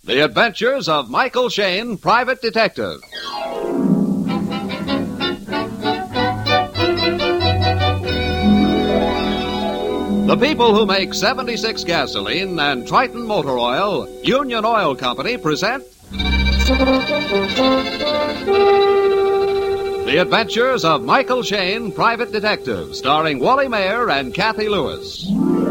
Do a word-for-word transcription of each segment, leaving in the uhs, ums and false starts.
The Adventures of Michael Shayne, Private Detective. The people who make seventy-six gasoline and Triton Motor Oil, Union Oil Company, present The Adventures of Michael Shayne, Private Detective, starring Wally Mayer and Kathy Lewis.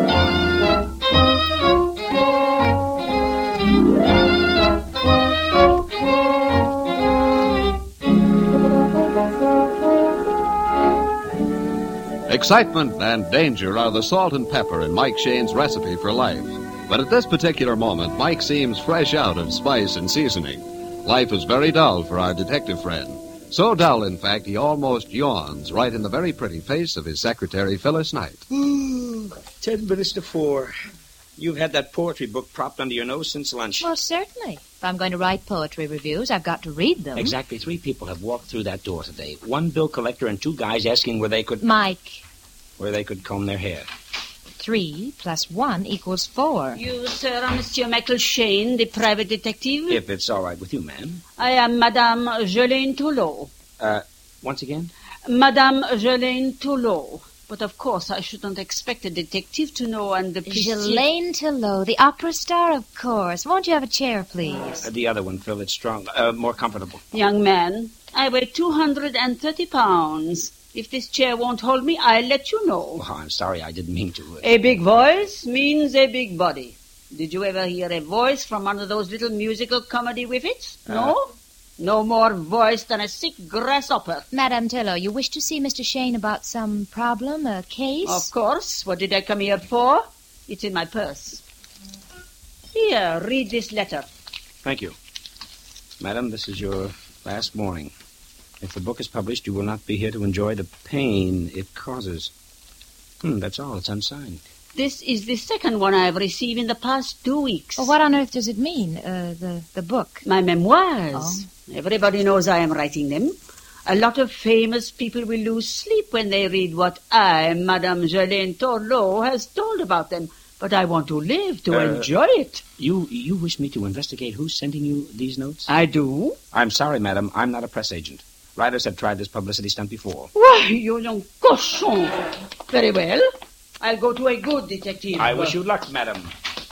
Excitement and danger are the salt and pepper in Mike Shayne's recipe for life. But at this particular moment, Mike seems fresh out of spice and seasoning. Life is very dull for our detective friend. So dull, in fact, he almost yawns right in the very pretty face of his secretary, Phyllis Knight. Ooh, ten minutes to four. You've had that poetry book propped under your nose since lunch. Well, certainly. If I'm going to write poetry reviews, I've got to read them. Exactly three people have walked through that door today. One bill collector and two guys asking where they could... Mike. Where they could comb their hair. Three plus one equals four. You, sir, are Monsieur Michael Shayne, the private detective? If it's all right with you, ma'am. I am Madame Jelaine Toulot. Uh, once again? Madame Jelaine Toulot. But of course, I shouldn't expect a detective to know and the... Jelaine Toulot, the opera star, of course. Won't you have a chair, please? Uh, the other one, Phil, it's strong, uh, more comfortable. Young man, I weigh two hundred thirty pounds. If this chair won't hold me, I'll let you know. Oh, I'm sorry, I didn't mean to. Uh... A big voice means a big body. Did you ever hear a voice from one of those little musical comedy whiffets? Uh... No? No more voice than a sick grasshopper. Madame Toulot, you wish to see Mister Shayne about some problem, a case? Of course. What did I come here for? It's in my purse. Here, read this letter. Thank you. Madam, this is your last warning. If the book is published, you will not be here to enjoy the pain it causes. Hmm, that's all. It's unsigned. This is the second one I've received in the past two weeks. Well, what on earth does it mean, uh, the, the book? My memoirs. Oh. Everybody knows I am writing them. A lot of famous people will lose sleep when they read what I, Madame Jelaine Toulot, has told about them. But I want to live, to uh, enjoy it. You you wish me to investigate who's sending you these notes? I do. I'm sorry, madam. I'm not a press agent. Writers have tried this publicity stunt before. Why, you young cochon. Very well. I'll go to a good detective. I wish you luck, madam.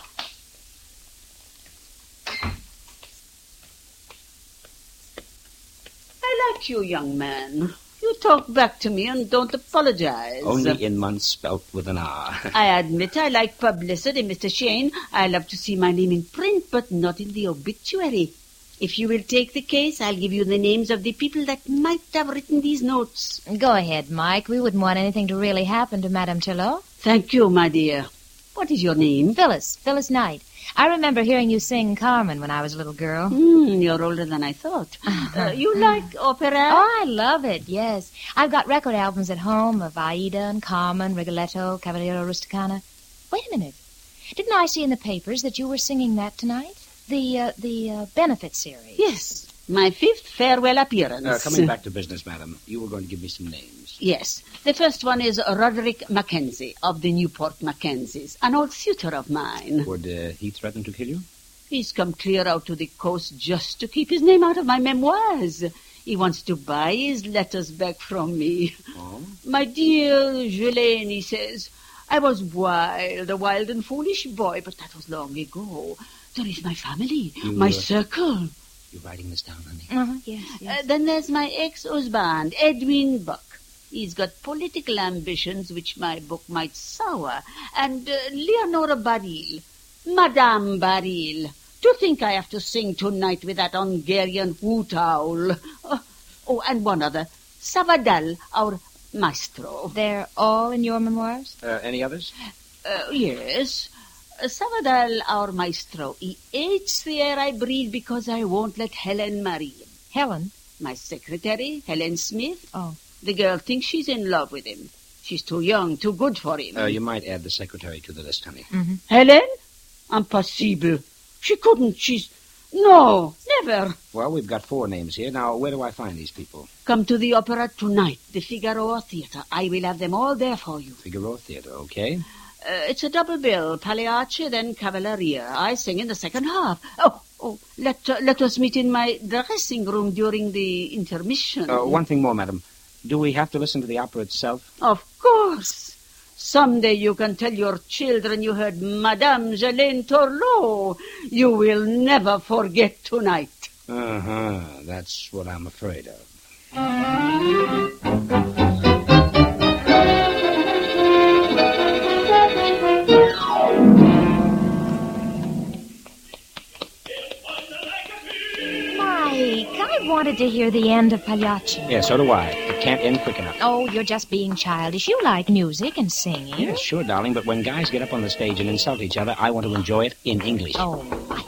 I like you, young man. You talk back to me and don't apologize. Only in months spelt with an R. I admit I like publicity, Mister Shayne. I love to see my name in print, but not in the obituary. If you will take the case, I'll give you the names of the people that might have written these notes. Go ahead, Mike. We wouldn't want anything to really happen to Madame Toulot. Thank you, my dear. What is your name? Phyllis. Phyllis Knight. I remember hearing you sing Carmen when I was a little girl. Mm, you're older than I thought. uh, you like opera? Oh, I love it, yes. I've got record albums at home of Aida and Carmen, Rigoletto, Cavaliere Rusticana. Wait a minute. Didn't I see in the papers that you were singing that tonight? The, uh, the uh, benefit series. Yes, my fifth farewell appearance. Uh, coming back to business, madam, you were going to give me some names. Yes. The first one is Roderick Mackenzie of the Newport Mackenzies, an old suitor of mine. Would uh, he threaten to kill you? He's come clear out to the coast just to keep his name out of my memoirs. He wants to buy his letters back from me. Oh? My dear Jelaine, he says, I was wild, a wild and foolish boy, but that was long ago. There is my family, you, my uh, circle. You're writing this down, honey? Uh-huh, yes, yes. Uh, then there's my ex-husband, Edwin Buck. He's got political ambitions which my book might sour. And uh, Leonora Baril, Madame Baril. To think I have to sing tonight with that Hungarian hoot owl. Oh, oh, and one other, Savadal, our maestro. They're all in your memoirs? Uh, any others? Uh, yes. Savadal, our maestro, he hates the air I breathe because I won't let Helen marry him. Helen? My secretary, Helen Smith. Oh. The girl thinks she's in love with him. She's too young, too good for him. Uh, you might add the secretary to the list, honey. Mm-hmm. Helen? Impossible. She couldn't. She's... No, never. Well, we've got four names here. Now, where do I find these people? Come to the opera tonight, the Figaro Theatre. I will have them all there for you. Figaro Theatre, okay. Uh, it's a double bill, Pagliacci, then Cavalleria. I sing in the second half. Oh, Oh, let, uh, let us meet in my dressing room during the intermission. Uh, one thing more, madam. Do we have to listen to the opera itself? Of course. Someday you can tell your children you heard Madame Jelaine Torlot. You will never forget tonight. Uh-huh. That's what I'm afraid of. I wanted to hear the end of Pagliacci. Yeah, so do I. It can't end quick enough. Oh, you're just being childish. You like music and singing. Yeah, sure, darling, but when guys get up on the stage and insult each other, I want to enjoy it in English. Oh, Mike.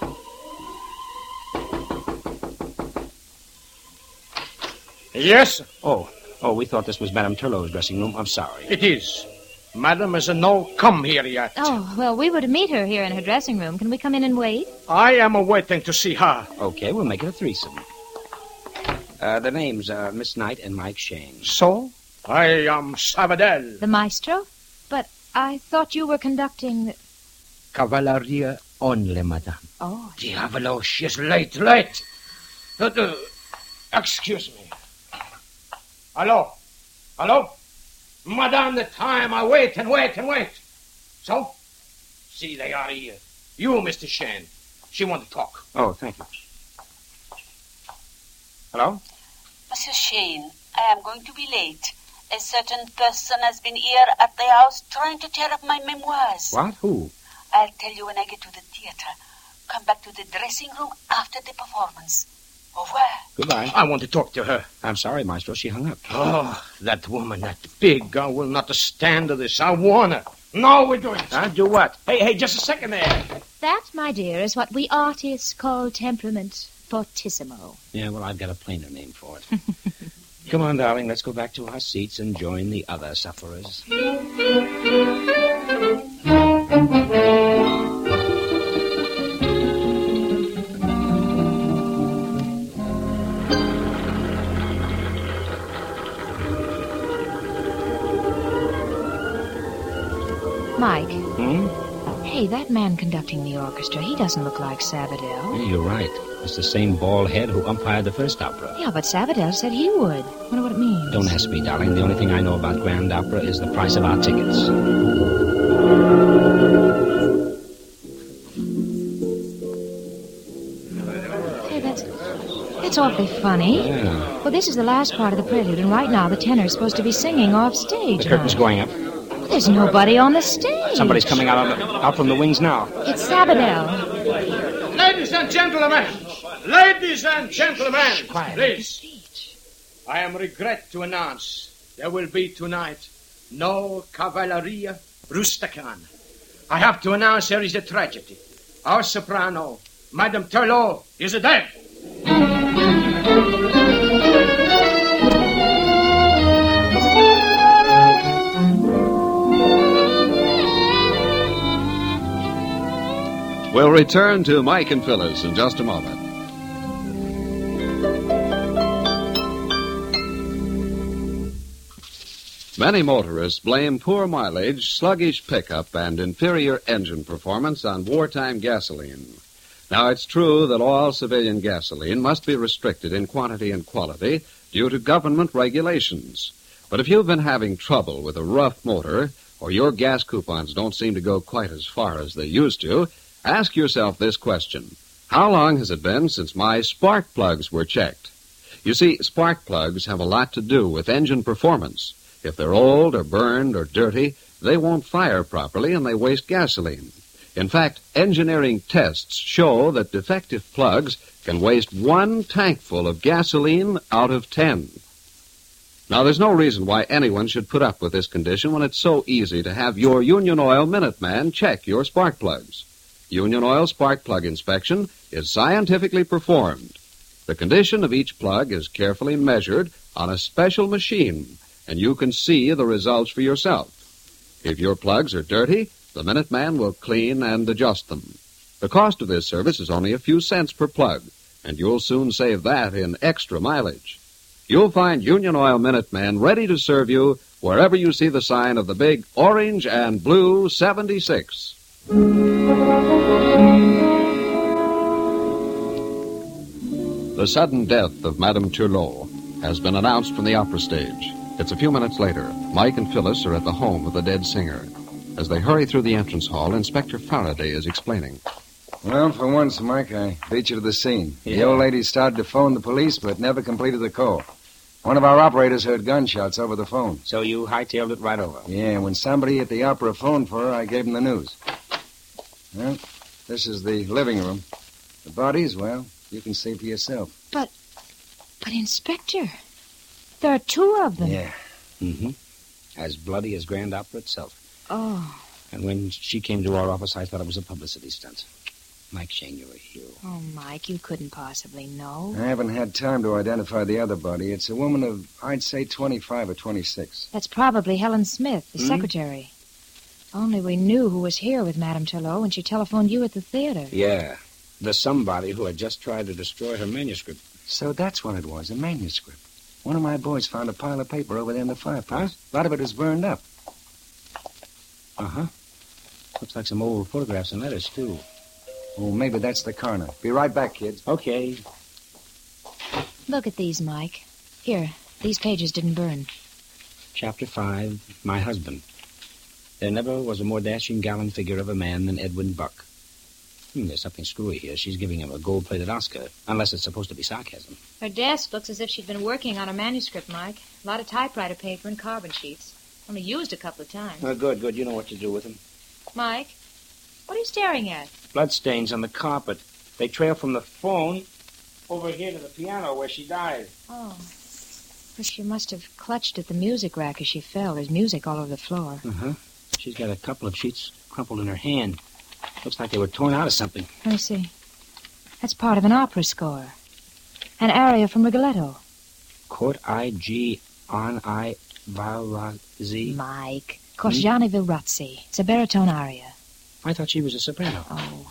Yes? Oh, oh, we thought this was Madame Turlot's dressing room. I'm sorry. It is. Madam has no come here yet. Oh, well, we were to meet her here in her dressing room. Can we come in and wait? I am waiting to see her. Okay, we'll make it a threesome. Uh, the names are Miss Knight and Mike Shane. So? I am Sabadell. The maestro? But I thought you were conducting... The... Cavalleria only, madame. Oh. Diavolo, she is late, late. Uh, uh, excuse me. Hello? Hello? Madame, the time. I wait and wait and wait. So? See, they are here. You, Mister Shane. She want to talk. Oh, thank you. Hello? Monsieur Shane, I am going to be late. A certain person has been here at the house trying to tear up my memoirs. What? Who? I'll tell you when I get to the theater. Come back to the dressing room after the performance. Au revoir. Goodbye. I want to talk to her. I'm sorry, Maestro. She hung up. Oh, that woman, that big girl will not stand to this. I warn her. No, we do it. Huh? Do what? Hey, hey, just a second there. That, my dear, is what we artists call temperament fortissimo. Yeah, well, I've got a plainer name for it. Come on, darling, let's go back to our seats and join the other sufferers. Mike. Hmm? Hey, that man conducting the orchestra, he doesn't look like Sabadell. Yeah, you're right. It's the same bald head who umpired the first opera. Yeah, but Sabadell said he would. Wonder what it means. Don't ask me, darling. The only thing I know about Grand Opera is the price of our tickets. Hey, that's... That's awfully funny. Yeah. Well, this is the last part of the prelude, and right now the tenor's supposed to be singing off stage. The curtain's huh? going up. Well, there's nobody on the stage. Somebody's coming out, of the, out from the wings now. It's Sabadell. Ladies and gentlemen, ladies and gentlemen, Quiet. please. I am regret to announce there will be tonight no Cavalleria Rusticana. I have to announce there is a tragedy. Our soprano, Madame Turlot, is dead. We'll return to Mike and Phyllis in just a moment. Many motorists blame poor mileage, sluggish pickup, and inferior engine performance on wartime gasoline. Now, it's true that all civilian gasoline must be restricted in quantity and quality due to government regulations. But if you've been having trouble with a rough motor, or your gas coupons don't seem to go quite as far as they used to, ask yourself this question. How long has it been since my spark plugs were checked? You see, spark plugs have a lot to do with engine performance. If they're old or burned or dirty, they won't fire properly and they waste gasoline. In fact, engineering tests show that defective plugs can waste one tankful of gasoline out of ten. Now, there's no reason why anyone should put up with this condition when it's so easy to have your Union Oil Minuteman check your spark plugs. Union Oil spark plug inspection is scientifically performed. The condition of each plug is carefully measured on a special machine, and you can see the results for yourself. If your plugs are dirty, the Minuteman will clean and adjust them. The cost of this service is only a few cents per plug, and you'll soon save that in extra mileage. You'll find Union Oil Minuteman ready to serve you wherever you see the sign of the big orange and blue seventy-six. The sudden death of Madame Turlot has been announced from the opera stage. It's a few minutes later. Mike and Phyllis are at the home of the dead singer. As they hurry through the entrance hall, Inspector Faraday is explaining. Well, for once, Mike, I beat you to the scene. Yeah. The old lady started to phone the police, but never completed the call. One of our operators heard gunshots over the phone. So you hightailed it right over. Yeah, when somebody at the opera phoned for her, I gave him the news. Well, this is the living room. The bodies, well, you can see for yourself. But, but, Inspector, there are two of them. Yeah. Mm-hmm. As bloody as Grand Opera itself. Oh, And when she came to our office, I thought it was a publicity stunt. Mike Shane, you're a hero. oh, Mike, you couldn't possibly know. I haven't had time to identify the other body. It's a woman of, I'd say, twenty-five or twenty-six. That's probably Helen Smith, the Hmm? secretary. If only we knew who was here with Madame Turlot when she telephoned you at the theater. Yeah. The somebody who had just tried to destroy her manuscript. So that's what it was, a manuscript. One of my boys found a pile of paper over there in the fireplace. A lot of it was burned up. Uh-huh. Looks like some old photographs and letters, too. Oh, maybe that's the coroner. Be right back, kids. Okay. Look at these, Mike. Here, these pages didn't burn. Chapter five, My Husband. There never was a more dashing, gallant figure of a man than Edwin Buck. Hmm, there's something screwy here. She's giving him a gold-plated Oscar, unless it's supposed to be sarcasm. Her desk looks as if she'd been working on a manuscript, Mike. A lot of typewriter paper and carbon sheets. Only used a couple of times. Oh, good, good. You know what to do with them. Mike, what are you staring at? Bloodstains on the carpet. They trail from the phone over here to the piano where she died. Oh. Well, she must have clutched at the music rack as she fell. There's music all over the floor. Uh-huh. She's got a couple of sheets crumpled in her hand. Looks like they were torn out of something. Let me see. That's part of an opera score. An aria from Rigoletto. Court I G on I Valrazzi. Mike. Corsiani Vilrazzi. It's a baritone aria. I thought she was a soprano. Oh.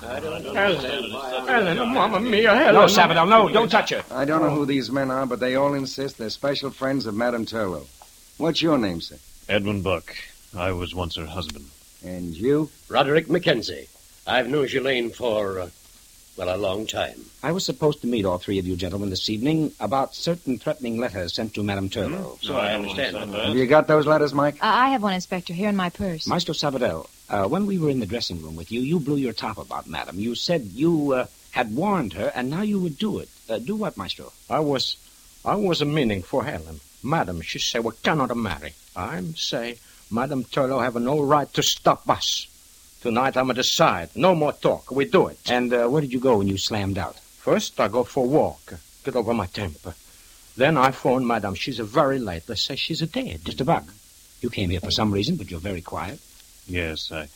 Helen, Mamma Mia, Helen. No, Sabadell, no, don't touch her. I don't know who these men are, but they all insist they're special friends of Madame Turlot. What's your name, sir? Edwin Buck. I was once her husband. And you? Roderick Mackenzie. I've known Ghislaine for, uh, well, a long time. I was supposed to meet all three of you gentlemen this evening about certain threatening letters sent to Madame Turlot. So I understand. Have you got those letters, Mike? Uh, I have one, Inspector, here in my purse. Maestro Sabadell, uh, when we were in the dressing room with you, you blew your top about Madame. You said you uh, had warned her, and now you would do it. Uh, do what, Maestro? I was, I was a meaning for Helen. Madam, she say we cannot marry. I'm say, Madame Turlot have no right to stop us. Tonight I'm a decide. No more talk. We do it. And uh, where did you go when you slammed out? First I go for a walk. Get over my temper. Then I phone Madam. She's very late. They say she's dead. Mister Buck, you came here for some reason, but you're very quiet. Yes, I...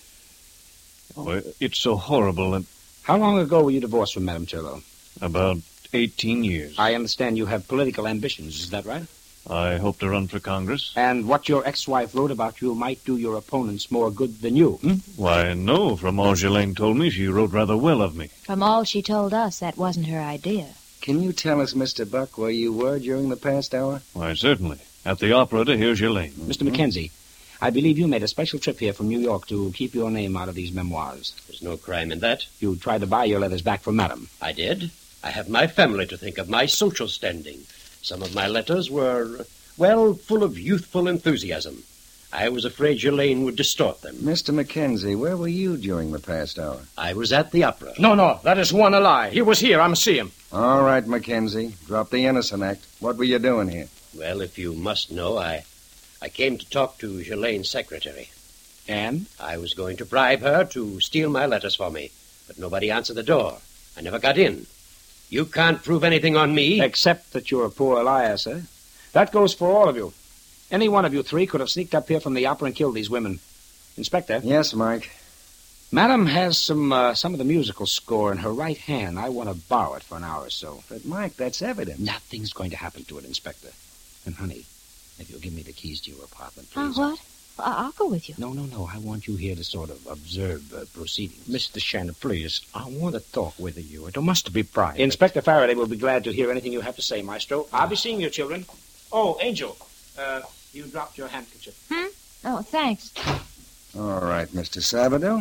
Oh, it's so horrible. And How long ago were you divorced from Madame Turlot? about eighteen years. I understand you have political ambitions. Is that right? I hope to run for Congress. And what your ex-wife wrote about you might do your opponents more good than you. Hmm? Why, no. From all Ghislaine told me, she wrote rather well of me. From all she told us, that wasn't her idea. Can you tell us, Mister Buck, where you were during the past hour? Why, certainly. At the opera to hear Ghislaine. Mister Mackenzie, I believe you made a special trip here from New York to keep your name out of these memoirs. There's no crime in that. You tried to buy your letters back from Madame. I did. I have my family to think of, my social standing. Some of my letters were, well, full of youthful enthusiasm. I was afraid Ghislaine would distort them. Mister Mackenzie, where were you during the past hour? I was at the opera. No, no, that is one a lie. He was here. I'm see him. All right, Mackenzie. Drop the innocent act. What were you doing here? Well, if you must know, I, I came to talk to Ghislaine's secretary. And? I was going to bribe her to steal my letters for me, but nobody answered the door. I never got in. You can't prove anything on me. Except that you're a poor liar, sir. That goes for all of you. Any one of you three could have sneaked up here from the opera and killed these women. Inspector. Yes, Mike. Madame has some uh, some of the musical score in her right hand. I want to borrow it for an hour or so. But, Mike, that's evidence. Nothing's going to happen to it, Inspector. And, honey, if you'll give me the keys to your apartment, Oh, please. what? I- I'll go with you. No, no, no. I want you here to sort of observe uh, proceedings. Mister Shannon, please. I want to talk with you. It must be private. Inspector Faraday will be glad to hear anything you have to say, Maestro. I'll be seeing you, children. Oh, Angel, uh, you dropped your handkerchief. Oh, thanks. All right, Mister Sabadell.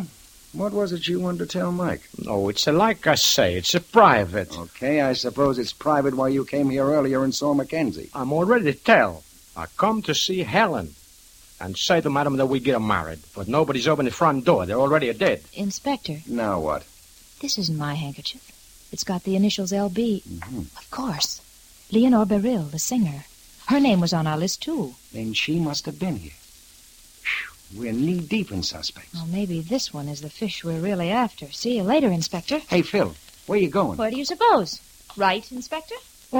What was it you wanted to tell Mike? No, it's a, like I say, it's a private. Okay, I suppose it's private why you came here earlier and saw Mackenzie. I'm already tell. I come to see Helen and say to Madam that we get married. But nobody's opened the front door. They're already dead. Inspector, Now what? this isn't my handkerchief. It's got the initials L B. Mm-hmm. Of course. Leonore Beryl, the singer. Her name was on our list, too. Then she must have been here. Phew, we're knee-deep in suspects. Well, maybe this one is the fish we're really after. See you later, Inspector. Hey, Phil, where you going? Where do you suppose? Right, Inspector?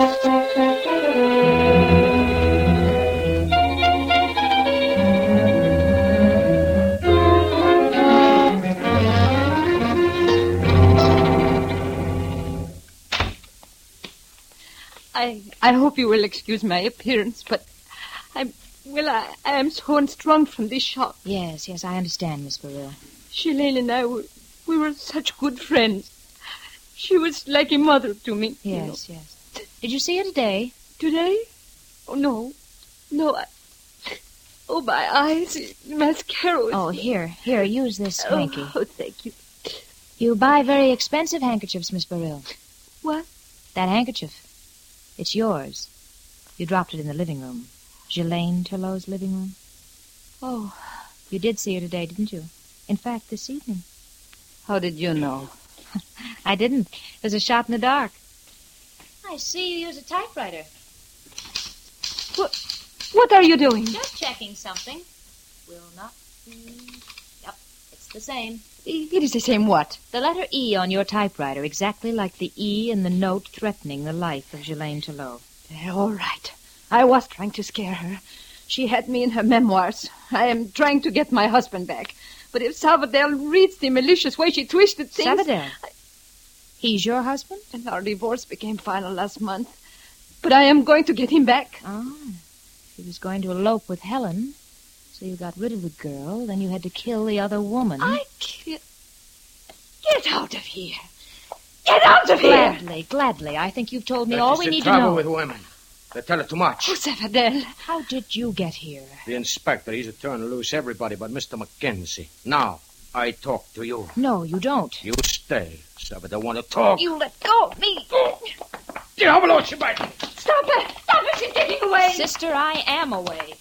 I I hope you will excuse my appearance, but I'm, well, I, I am so unstrung from this shock. Yes, yes, I understand, Miss Beryl. Shalane and I, were, we were such good friends. She was like a mother to me. Yes, yes. Did you see her today? Today? Oh, no. No, I... Oh, my eyes. Mascara. is- Oh, here, here, use this hanky. Oh, thank you. You buy very expensive handkerchiefs, Miss Beryl. What? That handkerchief. It's yours. You dropped it in the living room. Ghislaine Turlot's living room. Oh, You did see her today, didn't you? In fact, this evening. how did you know? I didn't. It was a shot in the dark. I see you use a typewriter. What, what are you doing? Just checking something. Will not be... Yep, it's the same. It is the same what? The letter E on your typewriter, exactly like the E in the note threatening the life of Ghislaine Turlot. Eh, all right. I was trying to scare her. She had me in her memoirs. I am trying to get my husband back. But if Savadell reads the malicious way she twisted things... Savadell? I- He's your husband? And our divorce became final last month. But I am going to get him back. Oh. He was going to elope with Helen. So you got rid of the girl, then you had to kill the other woman. I can't... Get out of here. Get out of here! Gladly, gladly. I think you've told me all we need to trouble know. with women. They tell her too much. Oh, Savadell. How did you get here? The inspector, he's a turn loose everybody but Mister Mackenzie. Now, I talk to you. No, you don't. You stay. Somebody want to talk. You let go of me. Diavolo, she bite. Stop it. Stop it. She's getting away. Sister, I am away.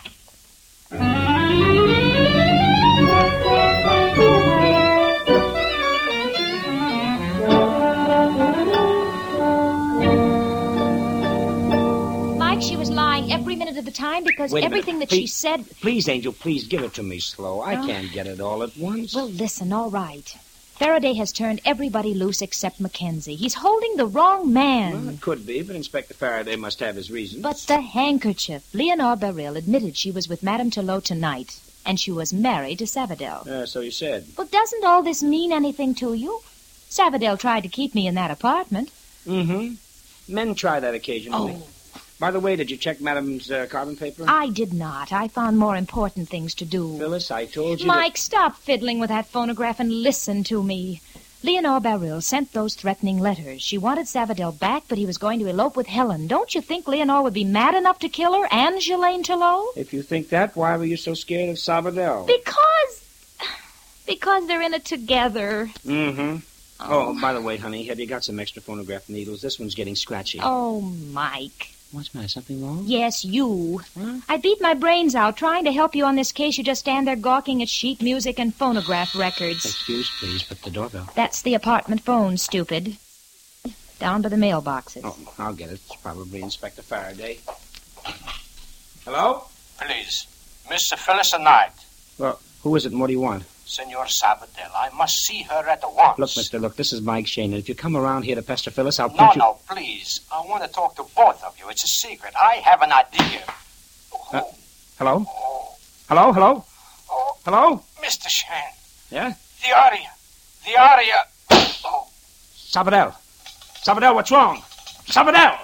Mike, she was lying every minute of the time because Wait a everything minute. that she Please- said... Please, Angel, please give it to me slow. I Oh. can't get it all at once. Well, listen, all right. Faraday has turned everybody loose except Mackenzie. He's holding the wrong man. Well, it could be, but Inspector Faraday must have his reasons. But the handkerchief. Leonore Beryl admitted she was with Madame Turlot tonight, and she was married to Savadell. Uh, so you said. Well, doesn't all this mean anything to you? Savadell tried to keep me in that apartment. Mm-hmm. Men try that occasionally. Oh. By the way, did you check Madame's uh, carbon paper? I did not. I found more important things to do. Phyllis, I told you Mike, stop fiddling with that phonograph and listen to me. Leonore Beryl sent those threatening letters. She wanted Savadell back, but he was going to elope with Helen. Don't you think Leonore would be mad enough to kill her and Ghislaine Turlot? that... If you think that, why were you so scared of Sabadell? Because... Because they're in it together. Mm-hmm. Oh, by the way, honey, have you got some extra phonograph needles? This one's getting scratchy. Oh, Mike. What's the matter? Something wrong? Yes, you. Huh? I beat my brains out trying to help you on this case. You just stand there gawking at sheet music and phonograph records. Excuse, please, but the doorbell. That's the apartment phone, stupid. Down by the mailboxes. Oh, I'll get it. It's probably Inspector Faraday. Hello? Please, Mister Phyllis Knight, Well, who is it and what do you want? Senor Sabadell. I must see her at once. Look, mister, look, this is Mike Shane, and if you come around here to pester Phyllis, I'll No, punch you... no, please. I want to talk to both of you. It's a secret. I have an idea. Uh, hello? Hello, hello? Oh, Hello? Mister Shane. Yeah? The aria. The aria. Oh. Sabadell. Sabadell, what's wrong? Sabadell!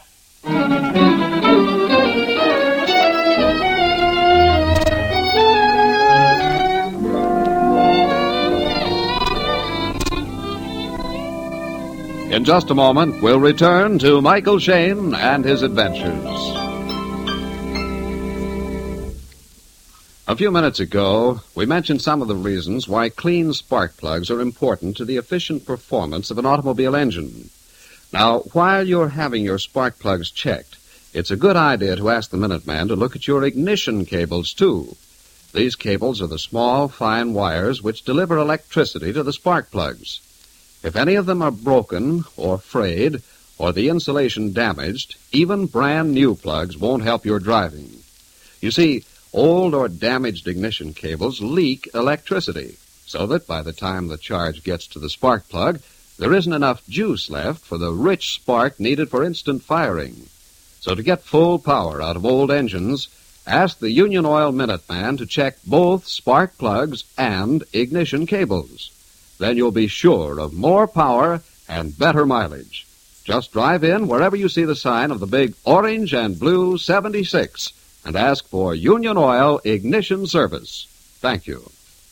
In just a moment, we'll return to Michael Shane and his adventures. A few minutes ago, we mentioned some of the reasons why clean spark plugs are important to the efficient performance of an automobile engine. Now, while you're having your spark plugs checked, it's a good idea to ask the Minuteman to look at your ignition cables, too. These cables are the small, fine wires which deliver electricity to the spark plugs. If any of them are broken or frayed or the insulation damaged, even brand new plugs won't help your driving. You see, old or damaged ignition cables leak electricity, so that by the time the charge gets to the spark plug, there isn't enough juice left for the rich spark needed for instant firing. So to get full power out of old engines, ask the Union Oil Minuteman to check both spark plugs and ignition cables. Then you'll be sure of more power and better mileage. Just drive in wherever you see the sign of the big orange and blue seventy-six and ask for Union Oil Ignition Service. Thank you.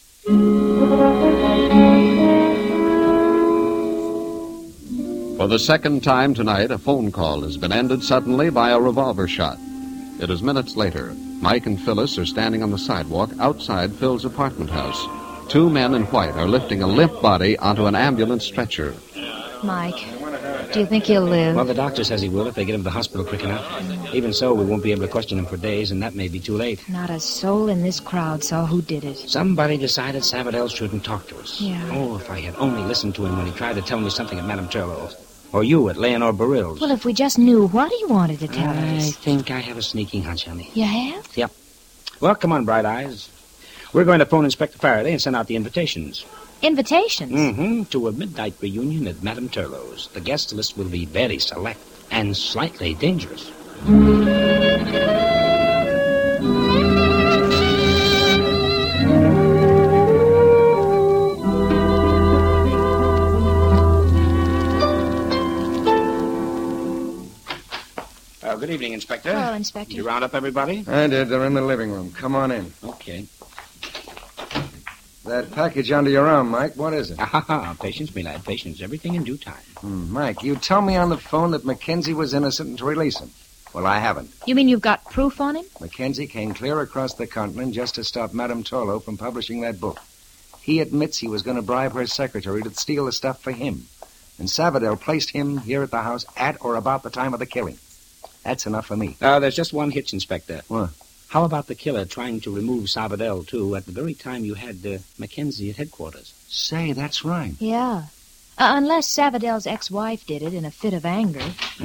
For the second time tonight, a phone call has been ended suddenly by a revolver shot. It is minutes later. Mike and Phyllis are standing on the sidewalk outside Phil's apartment house. Two men in white are lifting a limp body onto an ambulance stretcher. Mike, do you think he'll live? Well, the doctor says he will if they get him to the hospital quick enough. Even so, we won't be able to question him for days, and that may be too late. Not a soul in this crowd saw who did it. Somebody decided Sabadell shouldn't talk to us. Yeah. Oh, if I had only listened to him when he tried to tell me something at Madame Turlow's. Or you at Leonore Barill's. Well, if we just knew what he wanted to tell I us. I think I have a sneaking hunch, honey. You have? Yep. Well, come on, Bright Eyes. We're going to phone Inspector Faraday and send out the invitations. Invitations? Mm-hmm. To a midnight reunion at Madame Turlow's. The guest list will be very select and slightly dangerous. Uh, good evening, Inspector. Hello, Inspector. You round up everybody? I did. They're in the living room. Come on in. Okay. That package under your arm, Mike, what is it? Ha ha ha. Patience, me lad. Patience. Everything in due time. Hmm, Mike, you tell me on the phone that Mackenzie was innocent and to release him. Well, I haven't. You mean you've got proof on him? Mackenzie came clear across the continent just to stop Madame Turlow from publishing that book. He admits he was going to bribe her secretary to steal the stuff for him. And Sabadell placed him here at the house at or about the time of the killing. That's enough for me. Uh, there's just one hitch, Inspector. What? How about the killer trying to remove Sabadell, too, at the very time you had uh, Mackenzie at headquarters? Say, that's right. Yeah. Uh, unless Sabadell's ex-wife did it in a fit of anger.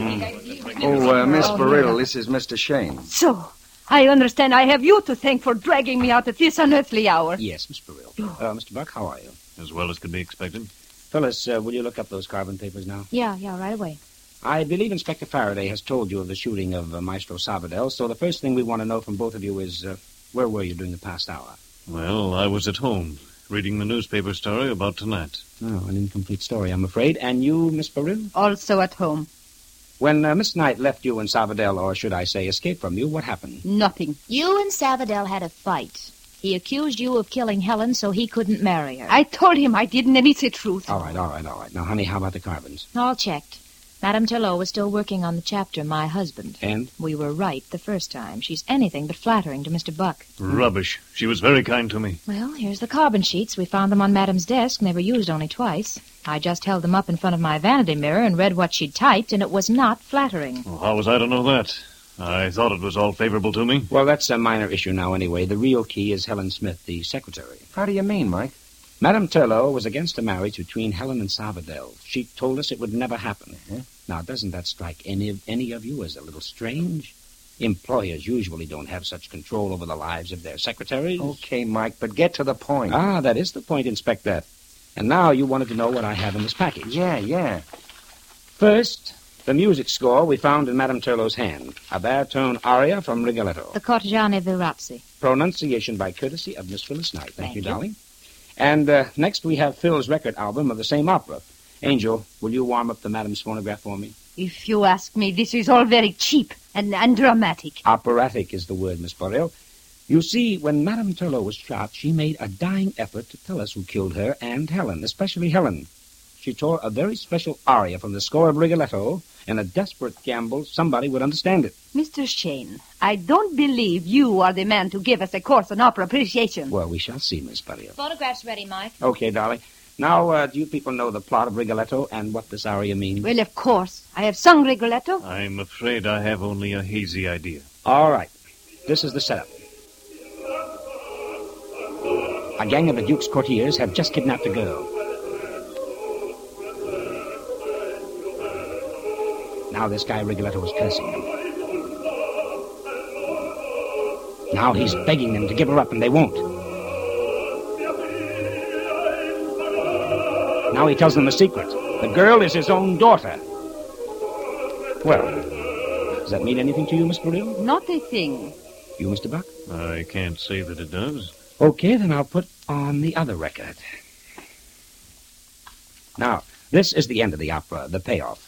Mm. Oh, uh, Miss Oh, Barill, yeah. this is Mister Shane. So, I understand I have you to thank for dragging me out at this unearthly hour. Yes, Miss Barill. Uh, Mister Buck, how are you? As well as could be expected. Phyllis, uh, will you look up those carbon papers now? Yeah, yeah, right away. I believe Inspector Faraday has told you of the shooting of uh, Maestro Sabadell, so the first thing we want to know from both of you is, uh, where were you during the past hour? Well, I was at home, reading the newspaper story about tonight. Oh, an incomplete story, I'm afraid. And you, Miss Barill? Also at home. When uh, Miss Knight left you and Sabadell, or should I say escaped from you, what happened? Nothing. You and Sabadell had a fight. He accused you of killing Helen so he couldn't marry her. I told him I didn't, and it's the truth. All right, all right, all right. Now, honey, how about the carbons? All checked. Madame Turlot was still working on the chapter, My Husband. And? We were right the first time. She's anything but flattering to Mister Buck. Rubbish. She was very kind to me. Well, here's the carbon sheets. We found them on Madame's desk, and they were used only twice. I just held them up in front of my vanity mirror and read what she'd typed, and it was not flattering. Well, how was I to know that? I thought it was all favorable to me. Well, that's a minor issue now anyway. The real key is Helen Smith, the secretary. How do you mean, Mike? Madame Turlot was against a marriage between Helen and Sabadell. She told us it would never happen. Uh-huh. Now, doesn't that strike any of, any of you as a little strange? Employers usually don't have such control over the lives of their secretaries. Okay, Mike, but get to the point. Ah, that is the point, Inspector. And now you wanted to know what I have in this package. Yeah, yeah. First, the music score we found in Madame Turlot's hand. A baritone aria from Rigoletto. The Cortegiani Virazzi. Pronunciation by courtesy of Miss Phyllis Knight. Thank, Thank you, you. darling. And uh, next we have Phil's record album of the same opera. Angel, will you warm up the Madame's phonograph for me? If you ask me, this is all very cheap and, and dramatic. Operatic is the word, Miss Borrell. You see, when Madame Turlot was shot, she made a dying effort to tell us who killed her and Helen, especially Helen. She tore a very special aria from the score of Rigoletto. In a desperate gamble, somebody would understand it. Mister Shane, I don't believe you are the man to give us a course on opera appreciation. Well, we shall see, Miss Barrio. Photograph's ready, Mike. Okay, darling. Now, uh, do you people know the plot of Rigoletto and what this aria means? Well, of course. I have sung Rigoletto. I'm afraid I have only a hazy idea. All right. This is the setup. A gang of the Duke's courtiers have just kidnapped a girl. Now this guy Rigoletto is cursing them. Now he's begging them to give her up, and they won't. Now he tells them the secret. The girl is his own daughter. Well, does that mean anything to you, Miss Baril? Not a thing. You, Mister Buck? I can't say that it does. Okay, then I'll put on the other record. Now, this is the end of the opera, the payoff.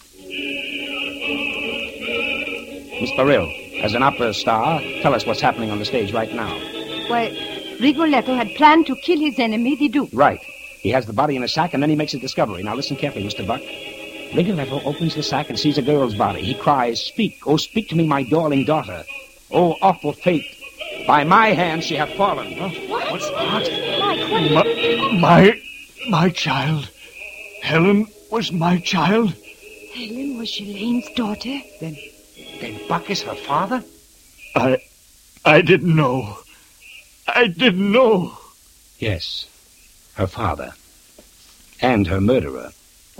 Miss Baril, as an opera star, tell us what's happening on the stage right now. Why, Rigoletto had planned to kill his enemy, the Duke. Right. He has the body in a sack, and then he makes a discovery. Now listen carefully, Mister Buck. Rigoletto opens the sack and sees a girl's body. He cries, "Speak, oh, speak to me, my darling daughter. Oh, awful fate. By my hand she hath fallen." Huh? What? What's that? Mike, what are you... My, my, my child. Helen was my child. Helen was Shalaine's daughter? Then, then Buck is her father? I, I didn't know. I didn't know. Yes, her father. And her murderer.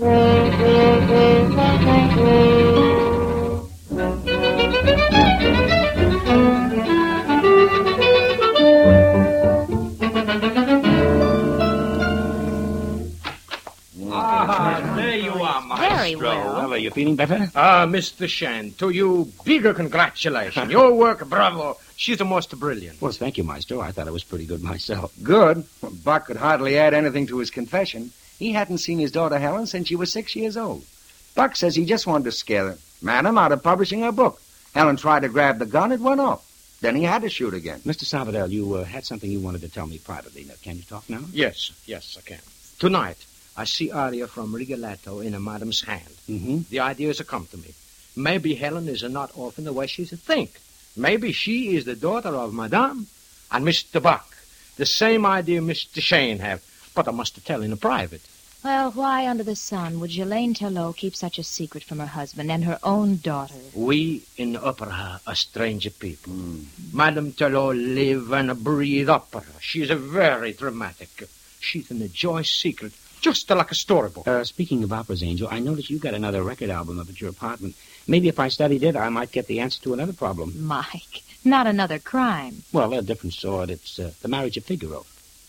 Ah, there you are, Maestro. Very well. Well, are you feeling better? Ah, Mister Shan, to you, bigger congratulations. Your work, bravo. She's the most brilliant. Well, thank you, Maestro. I thought it was pretty good myself. Good. Well, Buck could hardly add anything to his confession. He hadn't seen his daughter Helen since she was six years old. Buck says he just wanted to scare Madam out of publishing her book. Helen tried to grab the gun, it went off. Then he had to shoot again. Mister Salvador, you uh, had something you wanted to tell me privately. Now, can you talk now? Yes, yes, I can. Tonight, I see aria from Rigoletto in a madam's hand. Mm-hmm. The idea has come to me. Maybe Helen is not orphan the way she should think. Maybe she is the daughter of Madame and Mister Buck. The same idea Mister Shane have, but I must tell in private. Well, why under the sun would Jelaine Telot keep such a secret from her husband and her own daughter? We in opera are strange people. Mm. Madame Telot live and breathe opera. She's a very dramatic. She's in a joyous secret, just like a storybook. Uh, speaking of operas, Angel, I noticed you got another record album up at your apartment. Maybe if I studied it, I might get the answer to another problem. Mike, not another crime. Well, a different sort. It's uh, The Marriage of Figaro.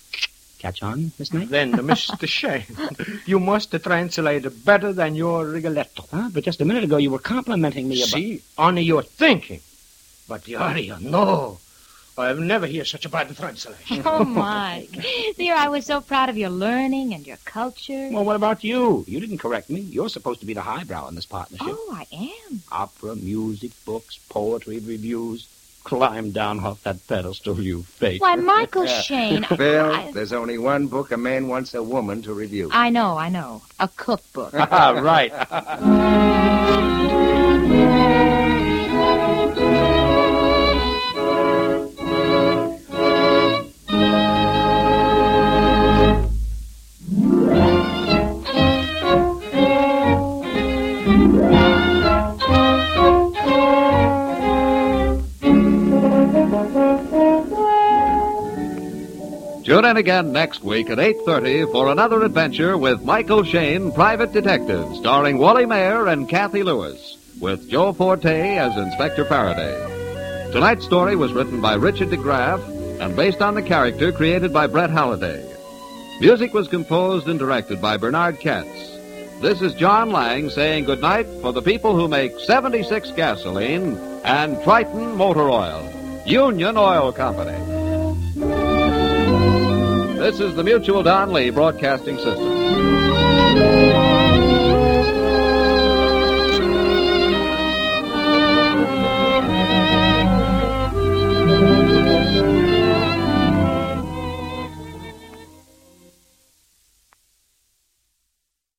Catch on, Miss Knight? Then, uh, Mister Shane, you must translate it better than your Rigoletto. Huh? But just a minute ago you were complimenting me about... See, only your thinking. But the aria, no. I have never heard such a bad translation. Oh, Mike. Dear, I was so proud of your learning and your culture. Well, what about you? You didn't correct me. You're supposed to be the highbrow in this partnership. Oh, I am. Opera, music, books, poetry, reviews. Climb down off that pedestal, you fake. Why, Michael Shane... Phil, I... there's only one book a man wants a woman to review. I know, I know. A cookbook. Right. Tune in again next week at eight thirty for another adventure with Michael Shane, Private Detective, starring Wally Mayer and Kathy Lewis, with Joe Forte as Inspector Faraday. Tonight's story was written by Richard DeGraff and based on the character created by Brett Halliday. Music was composed and directed by Bernard Katz. This is John Lang saying goodnight for the people who make seventy-six gasoline and Triton Motor Oil, Union Oil Company. This is the Mutual Don Lee Broadcasting System.